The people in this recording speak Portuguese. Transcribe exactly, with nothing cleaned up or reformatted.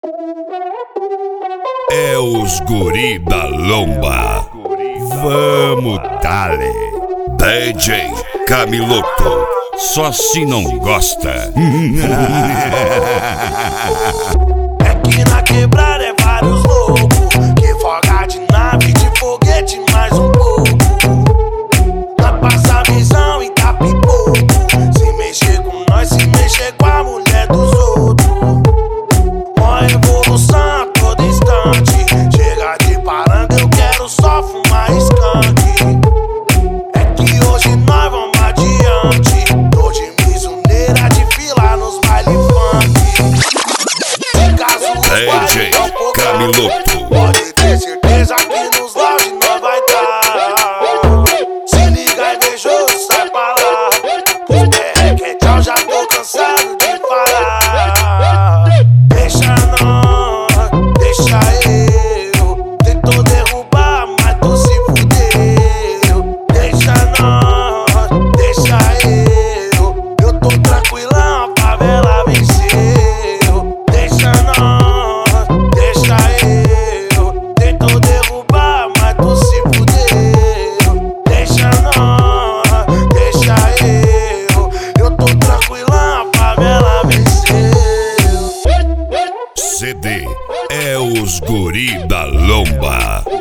É os guri da lomba. Vamos, dale. D J Camiloto, só se não gosta. É que na quebrada é vários loucos, que folga de nave, de foguete, mais um pouco. Nós passa visão e dá pipoco. Se mexer com nós, se mexer com a mulher dos outros. Uma evolução a todo instante. Chega de paranga, eu quero só fumar skunk. É que hoje nós vamos adiante. Tô de mizuneira de fila nos baile funk. D J Camiloto. Pode ter certeza que nos lounge nós vai dar. Se liga e beijou, sai pra lá. É que tchau, já tô cansado de falar. Deixa nós, deixa eu. Tentou derrubar, mas tu se fudeu. Deixa nós, deixa eu. Eu tô tranquilão, a favela venceu. Deixa nós, deixa eu. Tentou derrubar, mas tu se fudeu. Deixa nós, deixa eu. Eu tô tranquilão, a favela venceu. C D é os guri da lomba.